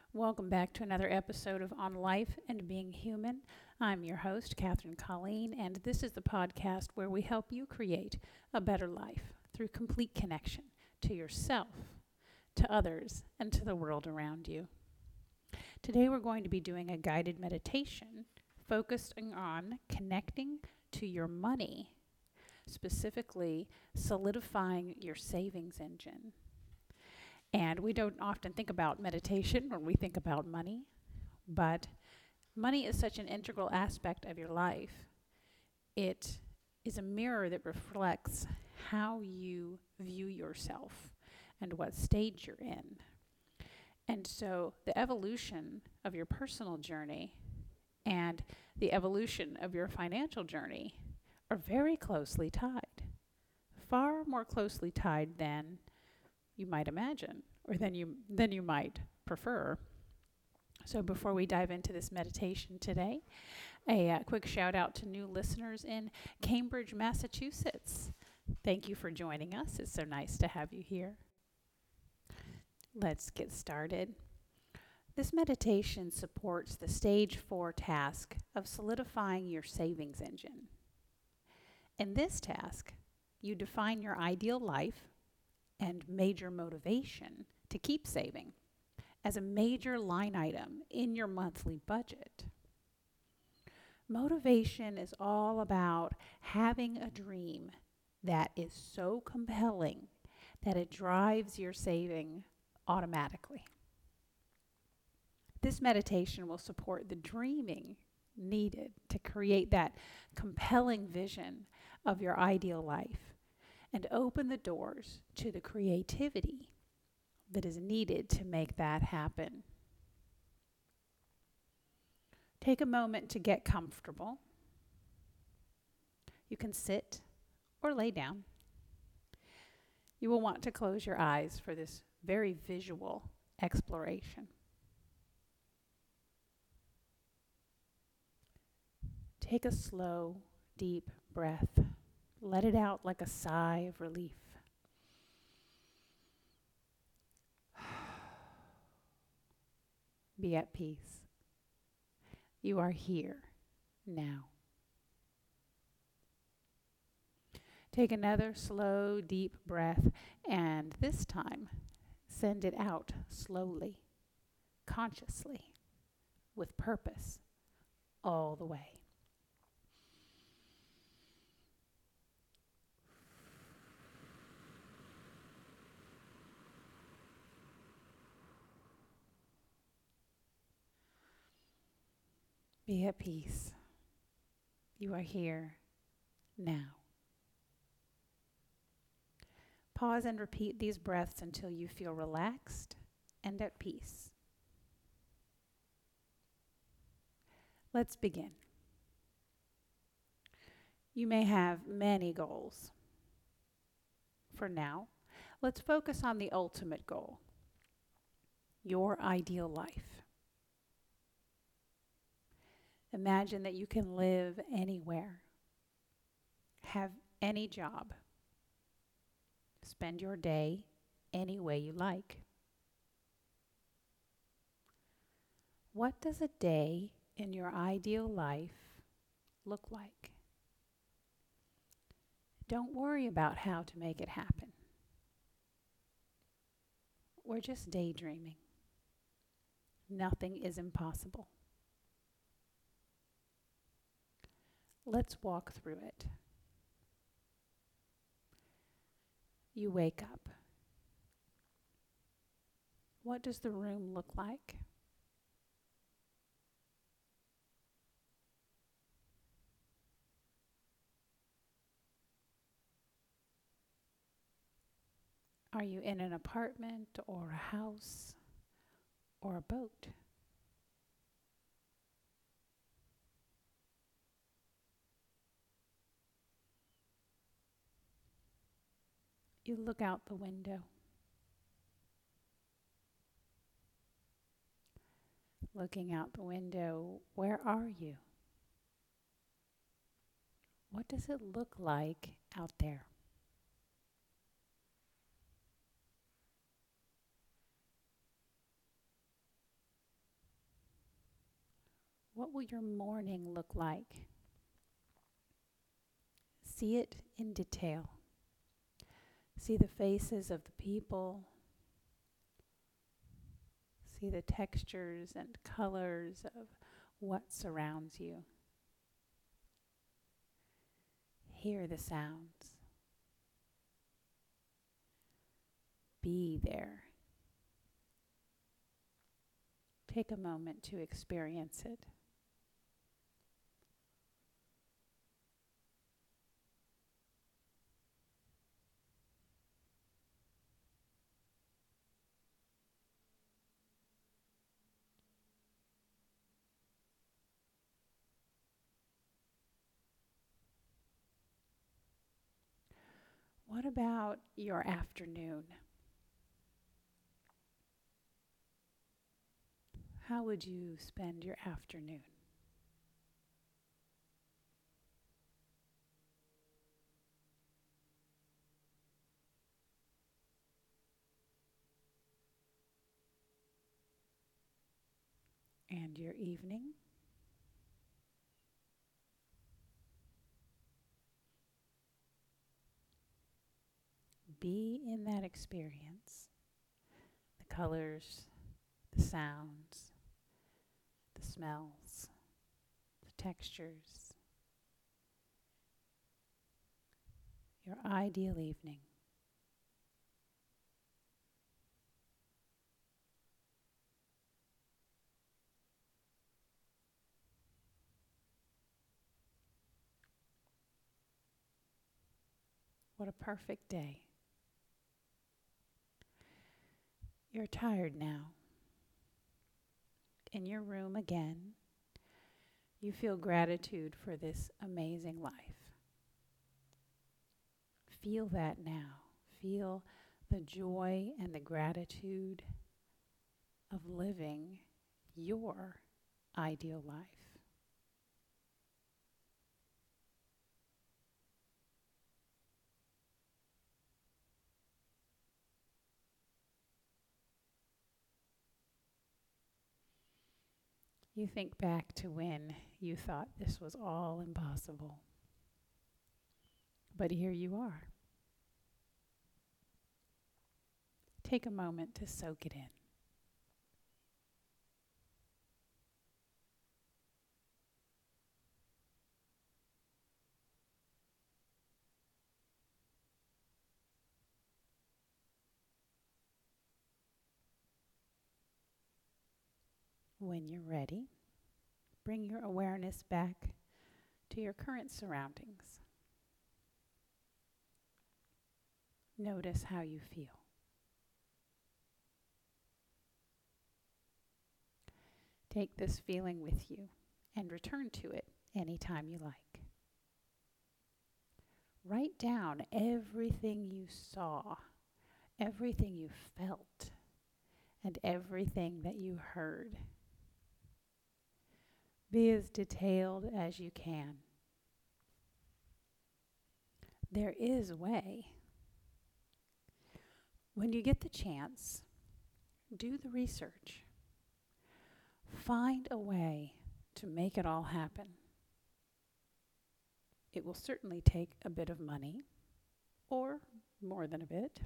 Welcome back to another episode of On Life and Being Human. I'm your host, Catherine Colleen, and this is the podcast where we help you create a better life through complete connection to yourself, to others, and to the world around you. Today we're going to be doing a guided meditation focusing on connecting to your money, specifically solidifying your savings engine. And we don't often think about meditation when we think about money, but money is such an integral aspect of your life. It is a mirror that reflects how you view yourself and what stage you're in. And so the evolution of your personal journey and the evolution of your financial journey are very closely tied, far more closely tied than you might imagine, or than you might prefer. So before we dive into this meditation today, a quick shout out to new listeners in Cambridge, Massachusetts. Thank you for joining us. It's so nice to have you here. Let's get started. This meditation supports the stage 4 task of solidifying your savings engine. In this task, you define your ideal life and major motivation to keep saving as a major line item in your monthly budget. Motivation is all about having a dream that is so compelling that it drives your saving automatically. This meditation will support the dreaming needed to create that compelling vision of your ideal life and open the doors to the creativity that is needed to make that happen. Take a moment to get comfortable. You can sit or lay down. You will want to close your eyes for this very visual exploration. Take a slow, deep breath. Let it out like a sigh of relief. Be at peace. You are here now. Take another slow, deep breath, and this time, send it out slowly, consciously, with purpose, all the way. Be at peace. You are here now. Pause and repeat these breaths until you feel relaxed and at peace. Let's begin. You may have many goals. For now, let's focus on the ultimate goal, your ideal life. Imagine that you can live anywhere, have any job, spend your day any way you like. What does a day in your ideal life look like? Don't worry about how to make it happen. We're just daydreaming. Nothing is impossible. Let's walk through it. You wake up. What does the room look like? Are you in an apartment or a house or a boat? You look out the window. Looking out the window, where are you? What does it look like out there? What will your morning look like? See it in detail. See the faces of the people. See the textures and colors of what surrounds you. Hear the sounds. Be there. Take a moment to experience it. What about your afternoon? How would you spend your afternoon? And your evening? Be in that experience. The colors, the sounds, the smells, the textures. Your ideal evening. What a perfect day. You're tired now. In your room again, you feel gratitude for this amazing life. Feel that now. Feel the joy and the gratitude of living your ideal life. You think back to when you thought this was all impossible. But here you are. Take a moment to soak it in. When you're ready, bring your awareness back to your current surroundings. Notice how you feel. Take this feeling with you and return to it anytime you like. Write down everything you saw, everything you felt, and everything that you heard. Be as detailed as you can. There is a way. When you get the chance, do the research. Find a way to make it all happen. It will certainly take a bit of money, or more than a bit.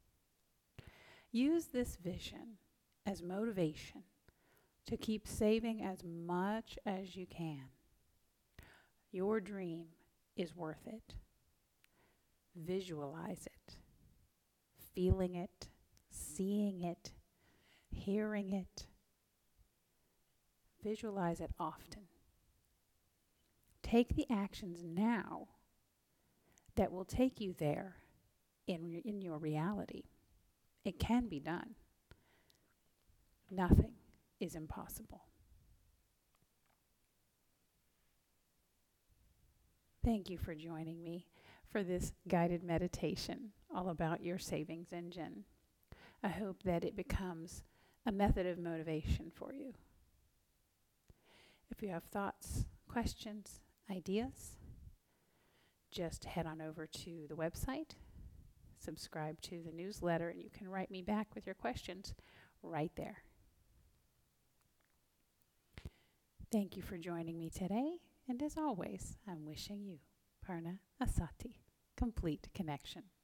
Use this vision as motivation to keep saving as much as you can. Your dream is worth it. Visualize it, feeling it, seeing it, hearing it. Visualize it often. Take the actions now that will take you there in your reality. It can be done. Nothing is impossible. Thank you for joining me for this guided meditation all about your savings engine. I hope that it becomes a method of motivation for you. If you have thoughts, questions, ideas, just head on over to the website, subscribe to the newsletter, and you can write me back with your questions right there. Thank you for joining me today, and as always, I'm wishing you Purna Asati, complete connection.